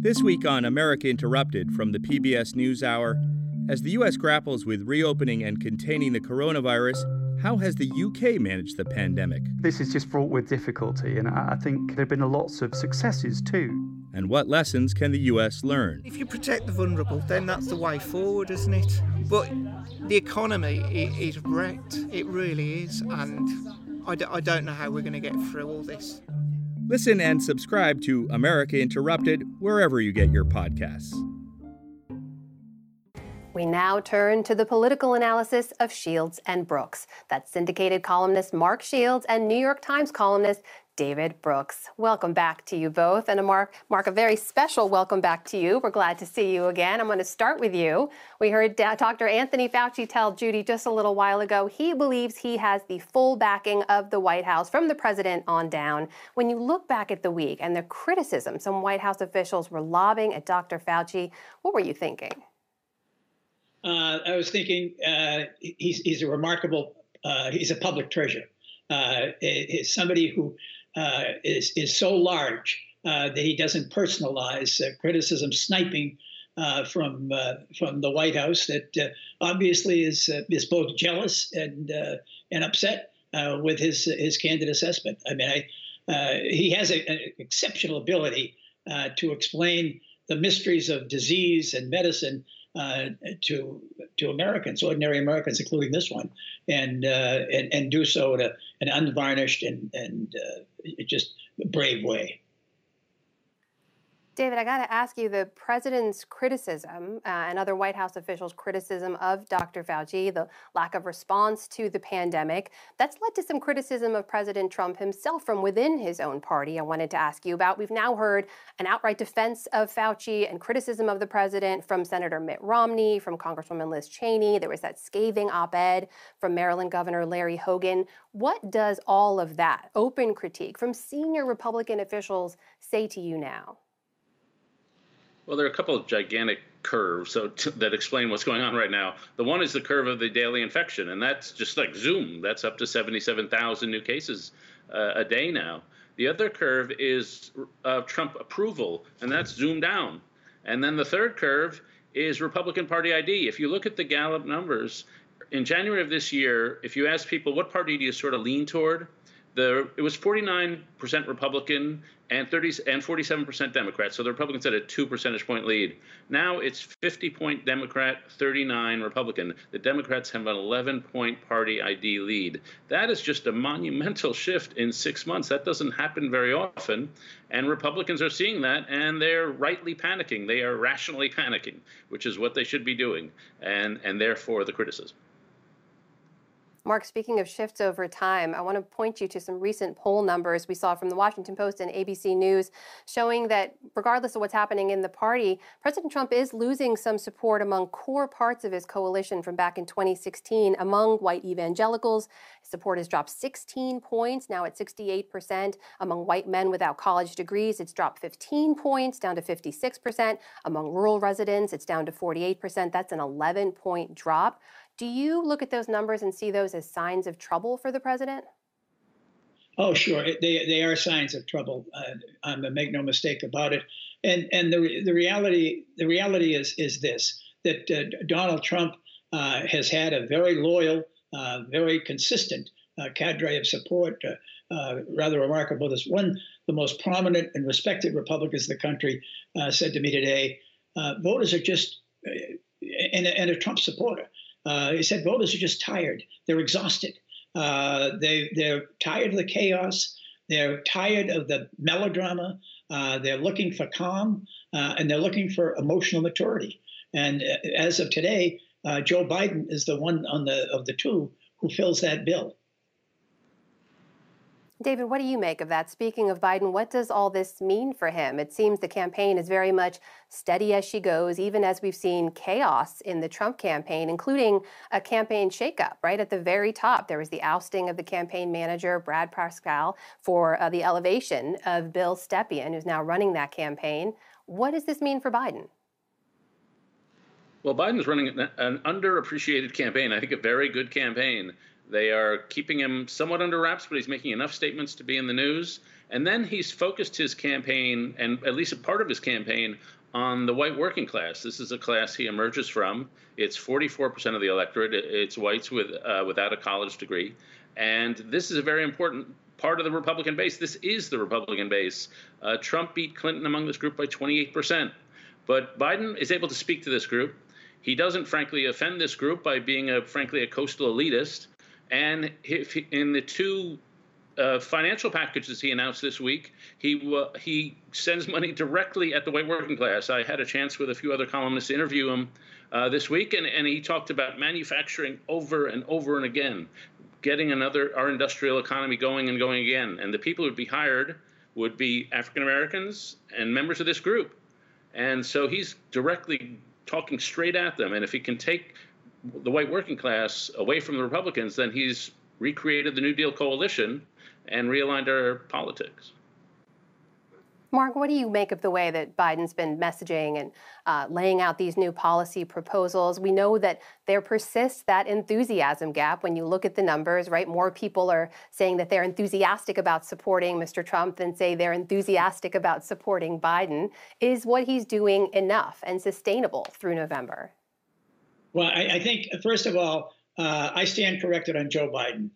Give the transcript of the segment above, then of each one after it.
This week on America Interrupted from the PBS NewsHour, as the U.S. grapples with reopening and containing the coronavirus, how has the UK managed the pandemic? This is just fraught with difficulty, and I think there have been lots of successes too. And what lessons can the U.S. learn? If you protect the vulnerable, then that's the way forward, isn't it? But the economy is wrecked. It really is, and I don't know how we're going to get through all this. Listen and subscribe to America Interrupted wherever you get your podcasts. We now turn to the political analysis of Shields and Brooks. That's syndicated columnist Mark Shields and New York Times columnist David Brooks. Welcome back to you both. And Mark, a very special welcome back to you. We're glad to see you again. I'm going to start with you. We heard Dr. Anthony Fauci tell Judy just a little while ago he believes he has the full backing of the White House from the president on down. When you look back at the week and the criticism some White House officials were lobbing at Dr. Fauci, what were you thinking? I was thinking he's a remarkable, he's a public treasure. He's somebody who is so large that he doesn't personalize criticism, sniping from the White House that obviously is both jealous and upset with his candid assessment. I mean, he has an exceptional ability to explain the mysteries of disease and medicine to Americans, ordinary Americans, including this one, and do so in an unvarnished and just brave way. David, I got to ask you, the president's criticism and other White House officials' criticism of Dr. Fauci, the lack of response to the pandemic, that's led to some criticism of President Trump himself from within his own party. I wanted to ask you about. We've now heard an outright defense of Fauci and criticism of the president from Senator Mitt Romney, from Congresswoman Liz Cheney. There was that scathing op-ed from Maryland Governor Larry Hogan. What does all of that open critique from senior Republican officials say to you now? Well, there are a couple of gigantic curves that explain what's going on right now. The one is the curve of the daily infection, and that's just like zoom. That's up to 77,000 new cases a day now. The other curve is Trump approval, and that's zoomed down. And then the third curve is Republican Party ID. If you look at the Gallup numbers, in January of this year, if you ask people what party do you sort of lean toward, it was 49% Republican and 47% Democrat. So the Republicans had a 2 percentage point lead. Now it's 50-point Democrat, 39 Republican. The Democrats have an 11-point party ID lead. That is just a monumental shift in 6 months. That doesn't happen very often. And Republicans are seeing that, and they're rightly panicking. They are rationally panicking, which is what they should be doing, and therefore the criticism. Mark, speaking of shifts over time, I want to point you to some recent poll numbers we saw from the Washington Post and ABC News showing that regardless of what's happening in the party, President Trump is losing some support among core parts of his coalition from back in 2016 among white evangelicals. His support has dropped 16 points, now at 68%. Among white men without college degrees, it's dropped 15 points, down to 56%. Among rural residents, it's down to 48%. That's an 11-point drop. Do you look at those numbers and see those as signs of trouble for the president? Oh, sure. They are signs of trouble. Make no mistake about it. And the reality is this, that Donald Trump has had a very loyal, very consistent cadre of support, rather remarkable. This one, the most prominent and respected Republicans in the country said to me today, voters are just, and a Trump supporter, he said voters are just tired. They're exhausted. They're tired of the chaos. They're tired of the melodrama. They're looking for calm, and they're looking for emotional maturity. And as of today, Joe Biden is the one of the two who fills that bill. David, what do you make of that? Speaking of Biden, what does all this mean for him? It seems the campaign is very much steady as she goes, even as we've seen chaos in the Trump campaign, including a campaign shakeup. Right at the very top, there was the ousting of the campaign manager, Brad Parscale, for the elevation of Bill Stepien, who's now running that campaign. What does this mean for Biden? Well, Biden's running an underappreciated campaign, I think a very good campaign. They are keeping him somewhat under wraps, but he's making enough statements to be in the news. And then he's focused his campaign, and at least a part of his campaign, on the white working class. This is a class he emerges from. It's 44% of the electorate. It's whites without a college degree. And this is a very important part of the Republican base. This is the Republican base. Trump beat Clinton among this group by 28%. But Biden is able to speak to this group. He doesn't, frankly, offend this group by being, frankly, a coastal elitist. And in the two financial packages he announced this week, he sends money directly at the white working class. I had a chance with a few other columnists to interview him this week, and he talked about manufacturing over and over and again, getting our industrial economy going and going again. And the people who would be hired would be African Americans and members of this group. And so he's directly talking straight at them. And if he can take the white working class away from the Republicans, then he's recreated the New Deal coalition and realigned our politics. Mark, what do you make of the way that Biden's been messaging and laying out these new policy proposals? We know that there persists that enthusiasm gap when you look at the numbers, right? More people are saying that they're enthusiastic about supporting Mr. Trump than say they're enthusiastic about supporting Biden. Is what he's doing enough and sustainable through November? Well, I think, first of all, I stand corrected on Joe Biden.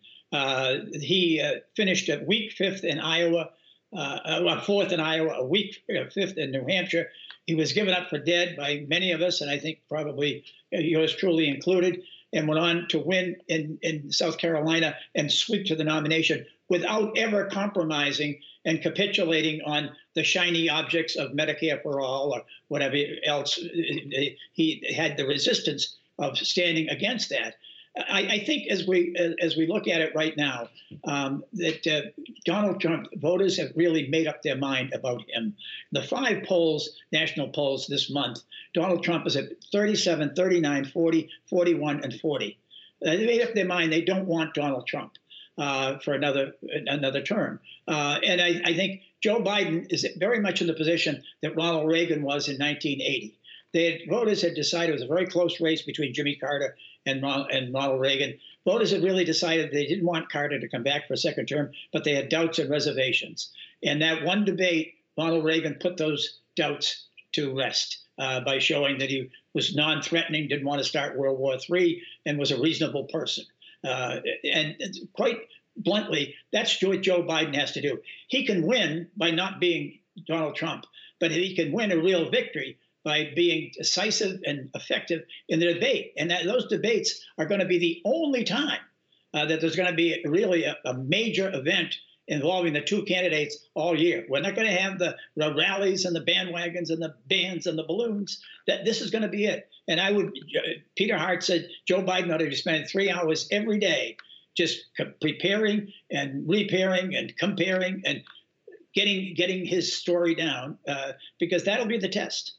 He finished a week fifth in Iowa, fourth in Iowa, a week fifth in New Hampshire. He was given up for dead by many of us, and I think probably yours truly included, and went on to win in South Carolina and sweep to the nomination without ever compromising and capitulating on the shiny objects of Medicare for all or whatever else. He had the resistance of standing against that. I think as we look at it right now, that Donald Trump voters have really made up their mind about him. The 5 polls, national polls this month, Donald Trump is at 37, 39, 40, 41, and 40. They made up their mind they don't want Donald Trump for another term. And I think Joe Biden is very much in the position that Ronald Reagan was in 1980. Voters had decided it was a very close race between Jimmy Carter and Ronald Reagan. Voters had really decided they didn't want Carter to come back for a second term, but they had doubts and reservations. And that one debate, Ronald Reagan put those doubts to rest by showing that he was non-threatening, didn't want to start World War III, and was a reasonable person. And quite bluntly, that's what Joe Biden has to do. He can win by not being Donald Trump, but he can win a real victory by being decisive and effective in the debate. And those debates are going to be the only time that there's going to be really a major event involving the two candidates all year. We're not going to have the rallies and the bandwagons and the bands and the balloons. This is going to be it. And Peter Hart said Joe Biden ought to be spending 3 hours every day just preparing and repairing and comparing and getting his story down, because that'll be the test.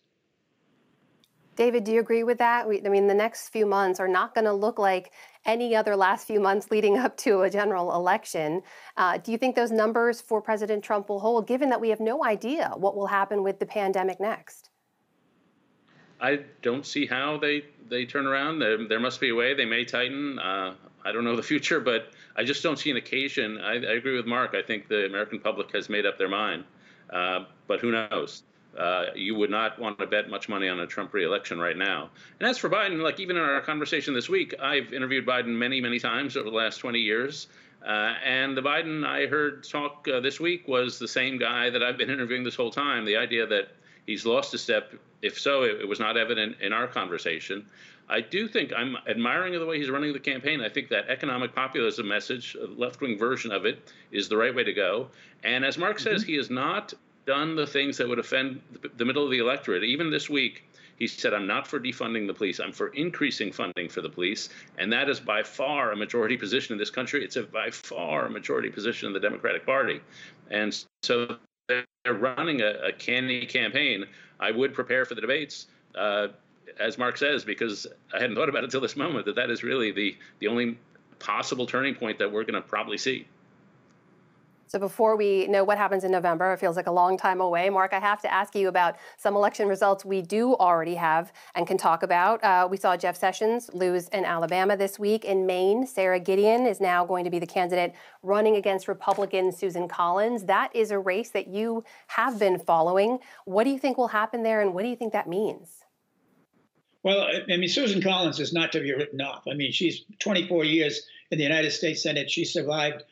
David, do you agree with that? I mean, the next few months are not going to look like any other last few months leading up to a general election. Do you think those numbers for President Trump will hold, given that we have no idea what will happen with the pandemic next? I don't see how they turn around. There must be a way. They may tighten. I don't know the future, but I just don't see an occasion. I agree with Mark. I think the American public has made up their mind. But who knows? You would not want to bet much money on a Trump re-election right now. And as for Biden, like even in our conversation this week, I've interviewed Biden many, many times over the last 20 years. And the Biden I heard talk this week was the same guy that I've been interviewing this whole time. The idea that he's lost a step, if so, it was not evident in our conversation. I do think I'm admiring of the way he's running the campaign. I think that economic populism message, a left-wing version of it, is the right way to go. And as Mark says, he has not done the things that would offend the middle of the electorate. Even this week, he said, I'm not for defunding the police. I'm for increasing funding for the police. And that is by far a majority position in this country. It's by far a majority position in the Democratic Party. And so they're running a canny campaign. I would prepare for the debates, as Mark says, because I hadn't thought about it until this moment, that is really the only possible turning point that we're going to probably see. So before we know what happens in November, it feels like a long time away. Mark, I have to ask you about some election results we do already have and can talk about. We saw Jeff Sessions lose in Alabama this week. In Maine, Sarah Gideon is now going to be the candidate running against Republican Susan Collins. That is a race that you have been following. What do you think will happen there, and what do you think that means? Well, I mean, Susan Collins is not to be written off. I mean, she's 24 years in the United States Senate. She survived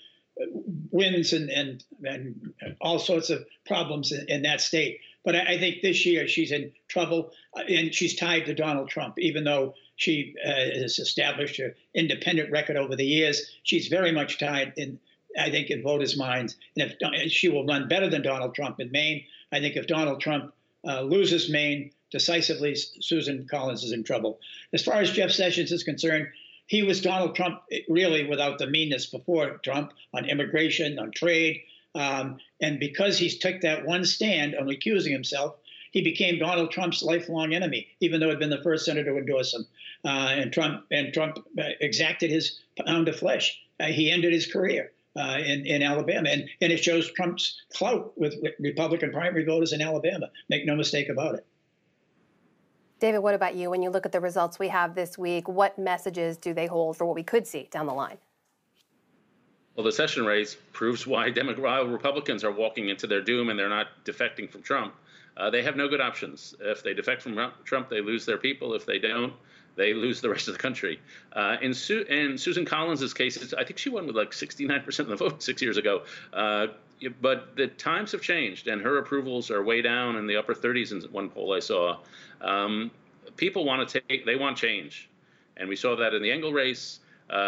wins and all sorts of problems in that state. But I think this year she's in trouble, and she's tied to Donald Trump, even though she has established her independent record over the years. She's very much tied I think, in voters' minds. And if she will run better than Donald Trump in Maine, I think if Donald Trump loses Maine decisively, Susan Collins is in trouble. As far as Jeff Sessions is concerned, he was Donald Trump really without the meanness before Trump on immigration, on trade. And because he took that one stand on recusing himself, he became Donald Trump's lifelong enemy, even though he'd been the first senator to endorse him. And Trump exacted his pound of flesh. He ended his career in Alabama. And it shows Trump's clout with Republican primary voters in Alabama. Make no mistake about it. David, what about you? When you look at the results we have this week, what messages do they hold for what we could see down the line? Well, the Sessions race proves why Republicans are walking into their doom and they're not defecting from Trump. They have no good options. If they defect from Trump, they lose their people. If they don't, they lose the rest of the country. In Susan Collins' case, I think she won with like 69% of the vote 6 years ago. But the times have changed, and her approvals are way down in the upper 30s in one poll I saw. People they want change. And we saw that in the Engel race.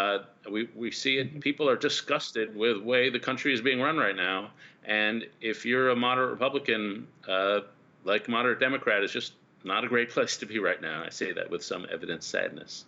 We see it. People are disgusted with the way the country is being run right now. And if you're a moderate Republican, like moderate Democrat, is just not a great place to be right now. I say that with some evident sadness.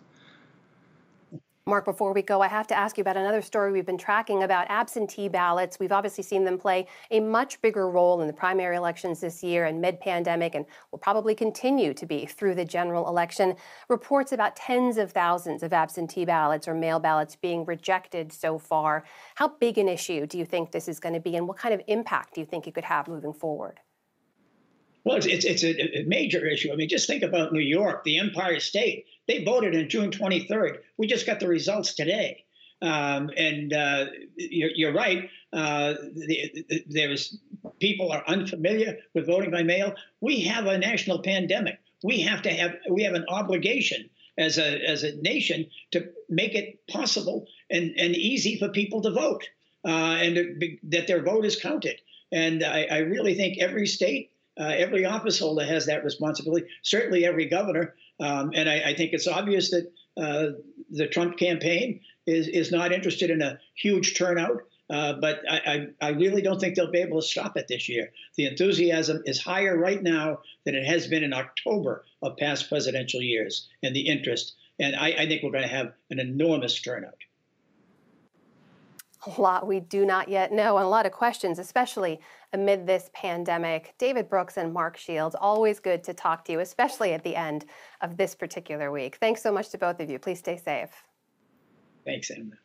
Mark, before we go, I have to ask you about another story we've been tracking about absentee ballots. We've obviously seen them play a much bigger role in the primary elections this year and mid-pandemic, and will probably continue to be through the general election. Reports about tens of thousands of absentee ballots or mail ballots being rejected so far. How big an issue do you think this is going to be, and what kind of impact do you think it could have moving forward? Well, it's a major issue. I mean, just think about New York, the Empire State. They voted on June 23rd. We just got the results today. You're right. People are unfamiliar with voting by mail. We have a national pandemic. We have an obligation as a nation to make it possible and easy for people to vote, and that their vote is counted. And I really think every state, every office holder has that responsibility, certainly every governor. And I think it's obvious that the Trump campaign is not interested in a huge turnout. But I really don't think they'll be able to stop it this year. The enthusiasm is higher right now than it has been in October of past presidential years, and the interest. And I think we're going to have an enormous turnout. A lot we do not yet know, and a lot of questions, especially amid this pandemic. David Brooks and Mark Shields, always good to talk to you, especially at the end of this particular week. Thanks so much to both of you. Please stay safe. Thanks, Emma.